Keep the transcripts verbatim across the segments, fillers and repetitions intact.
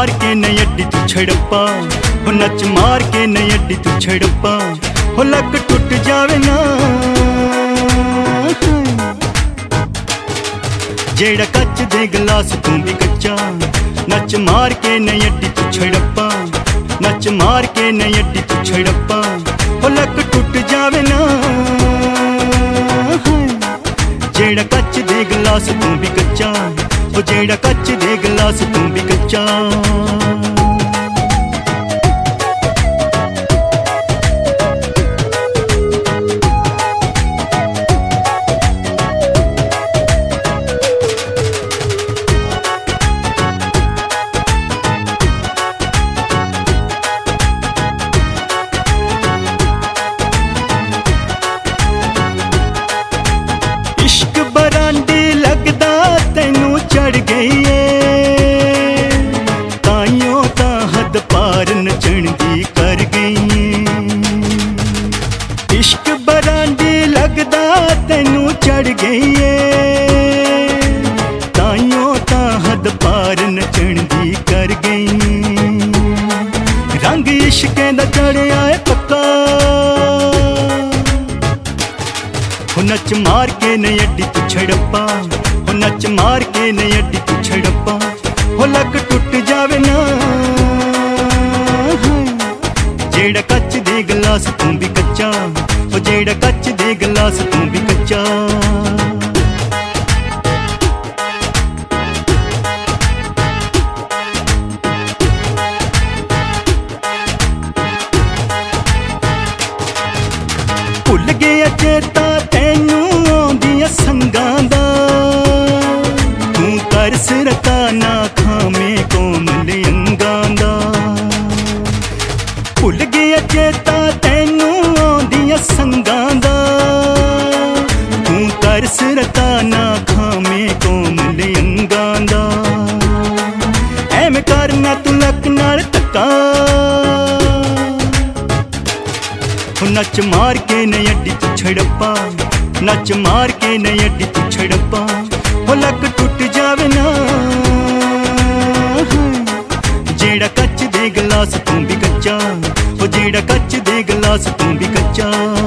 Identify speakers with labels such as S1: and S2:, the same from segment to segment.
S1: मार के न अड्डी तू छड़प्पा, हो नच मार के न अड्डी तू छड़प्पा, हो लक टुट जावे ना। जेड़ा कच दे गिलास तू भी कच्चा, नच मार के न अड्डी तू छड़प्पा, नच मार के न अड्डी तू छड़प्पा, हो लक टुट जावे ना। जेड़ा कच दे गिलास तू भी कच्चा, हो जेड़ा कच दे गिलास तू भी कच्चा। इश्क बरांडे लगदा तैनू चढ़ गई है, ताइयों ता हद पार नचण दी कर गई है। इश्क बरांडे लगदा तैनू चढ़ गई है, ताइयों ता हद पार नचण दी कर गई है। रंग इश्कें दा चढ़िया है पक्का, हो नच मार के न अड्डी तू छड़प्पा, हो नच मार के न अड्डी तू छड़प्पा, हो लक टुट जावे ना। जेड़ा कच दे गिलास तू भी कच्चा, हो जेड़ा कच दे गिलास तू भी कच्चा। भुल गया चेता तैनू आउंदियां संगां दा, तू कर सिरता ना खामे कोमल अंगां दा। भुल गया चेता तैनू आउंदियां संगां दा, तू कर सिरता ना खामे कोमल अंगां दा। ऐवें करना तू लक नाल धक्का, हो नच मार के न अड्डी तू छड़प्पा, नच मार के न अड्डी तू छड़प्पा, हो लक टुट जावे ना। जेड़ा कच दे गिलास तू भी कच्चा, हो जेड़ा कच दे गिलास तू भी कच्चा।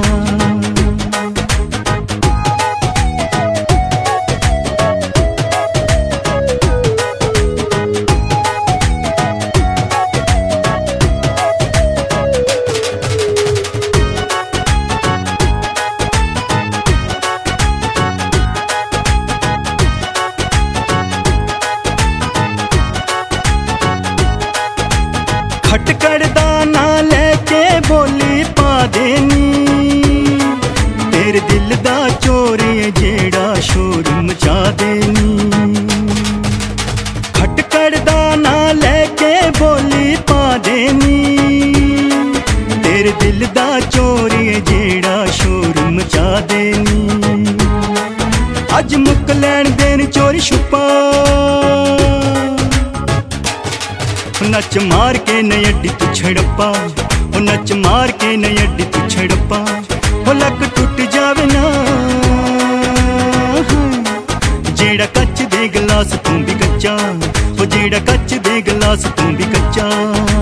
S1: खटकड़ दा ना लेके बोली पा देनी, तेरे दिल दा चोर है जेड़ा शोर मचा देनी। खटकड़ दा ना लेके बोली पा देनी, तेरे दिल दा चोर है जेड़ा शोर मचा देनी। अज मुक लैन देन चोरी छुपा, नच मार के न अड्डी तू छड़प्पा, हो नच मार के न अड्डी तू छड़प्पा, हो लक टुट जावे ना। जेड़ा कच दे गिलास तू भी कच्चा, हो जेड़ा कच दे गिलास तू भी कच्चा।